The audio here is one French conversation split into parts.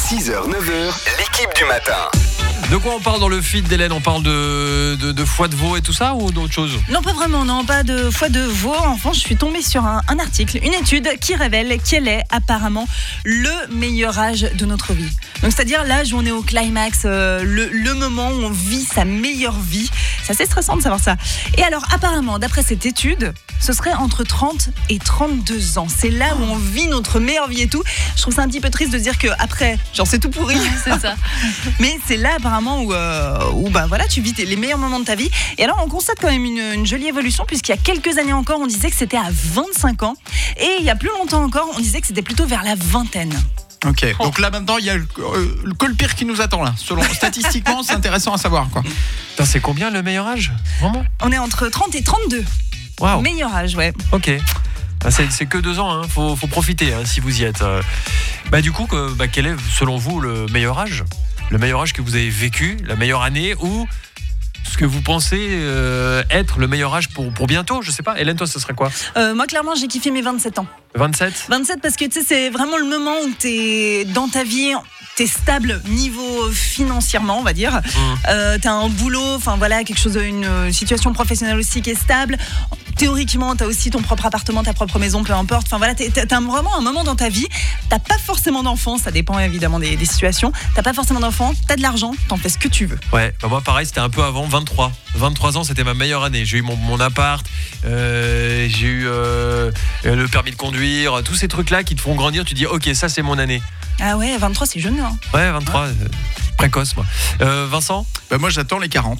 6h, 9h, l'équipe du matin. De quoi on parle dans le feed d'Hélène? On parle de foie de veau et tout ça ou d'autre chose? Non, pas vraiment, non, pas de foie de veau. En revanche, je suis tombée sur un article, une étude qui révèle quel est apparemment le meilleur âge de notre vie. Donc, c'est-à-dire l'âge où on est au climax, le moment où on vit sa meilleure vie. C'est assez stressant de savoir ça. Et alors, apparemment, d'après cette étude, ce serait entre 30 et 32 ans. C'est là où on vit notre meilleure vie et tout. Je trouve ça un petit peu triste de dire qu'après, genre, c'est tout pourri. C'est ça. Mais c'est là apparemment où bah voilà, tu vis les meilleurs moments de ta vie. Et alors on constate quand même une jolie évolution, puisqu'il y a quelques années encore on disait que c'était à 25 ans, et il y a plus longtemps encore on disait que c'était plutôt vers la vingtaine. Ok, donc là maintenant il y a le pire qui nous attend là. Selon statistiquement, c'est intéressant à savoir quoi. Putain, c'est combien le meilleur âge? Vraiment? On est entre 30 et 32. Waouh. Meilleur âge, ouais. Ok. Bah, c'est que 2 ans, hein. Faut profiter si vous y êtes. Bah, du coup, quel est selon vous le meilleur âge? Le meilleur âge que vous avez vécu, la meilleure année, ou ce que vous pensez être le meilleur âge pour bientôt? Je sais pas. Hélène, toi, ce serait quoi? Moi clairement j'ai kiffé mes 27 ans. 27? 27 parce que tu sais, c'est vraiment le moment où t'es dans ta vie, t'es stable niveau financièrement, on va dire. T'as un boulot, enfin voilà, quelque chose, une situation professionnelle aussi qui est stable. Théoriquement, t'as aussi ton propre appartement, ta propre maison, peu importe. Enfin voilà, t'as vraiment un moment dans ta vie. T'as pas forcément d'enfants, ça dépend évidemment des situations. T'as pas forcément d'enfants, t'as de l'argent, t'en fais ce que tu veux. Ouais, bah moi pareil, c'était un peu avant, 23. 23 ans, c'était ma meilleure année. J'ai eu mon appart, j'ai eu le permis de conduire, tous ces trucs-là qui te font grandir. Tu dis, ok, ça c'est mon année. Ah ouais, 23 c'est jeune, hein. Ouais, 23, précoce moi. Vincent? Bah moi j'attends les 40.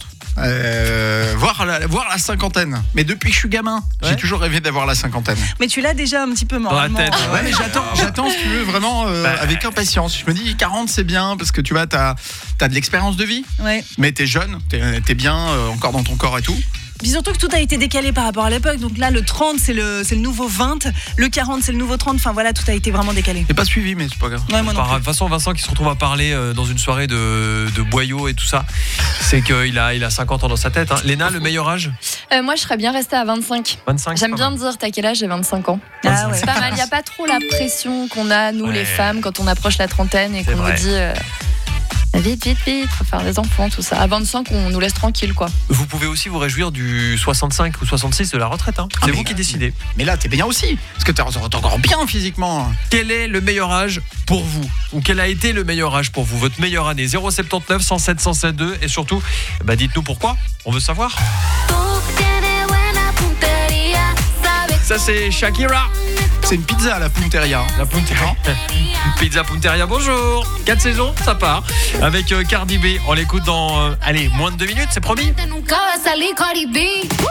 Voir la cinquantaine. Mais depuis que je suis gamin, j'ai toujours rêvé d'avoir la cinquantaine. Mais tu l'as déjà un petit peu moralement. Dans la tête, Ouais, mais j'attends si tu veux vraiment avec impatience. Je me dis 40 c'est bien parce que tu vois t'as de l'expérience de vie. Ouais. Mais t'es jeune, t'es bien encore dans ton corps et tout. Puis surtout que tout a été décalé par rapport à l'époque. Donc là, le 30, c'est le nouveau 20. Le 40, c'est le nouveau 30. Enfin voilà, tout a été vraiment décalé. J'ai pas suivi, mais c'est pas grave. Ouais, moi non plus. De toute façon, Vincent qui se retrouve à parler dans une soirée de boyaux et tout ça, c'est qu'il a 50 ans dans sa tête. Hein. Léna, le meilleur âge? Moi, je serais bien restée à 25. 25. J'aime bien dire, t'as quel âge? J'ai 25 ans. Ah ouais. C'est pas mal. Il n'y a pas trop la pression qu'on a, nous, les femmes, quand on approche la trentaine et C'est qu'on nous vrai. dit vite, faut faire des enfants, tout ça. À 25, on nous laisse tranquille, quoi. Vous pouvez aussi vous réjouir du 65 ou 66 de la retraite. Hein. C'est mais vous qui décidez. Mais là t'es bien aussi parce que t'es encore bien physiquement. Quel est le meilleur âge pour vous? Ou quel a été le meilleur âge pour vous? Votre meilleure année? 079 107 107 2. Et surtout, dites-nous pourquoi. On veut savoir. Ça c'est Shakira. C'est une pizza à la Punteria. La Punteria. Pizza Punteria, bonjour. 4 saisons, ça part. Avec Cardi B. On l'écoute dans moins de 2 minutes, c'est promis.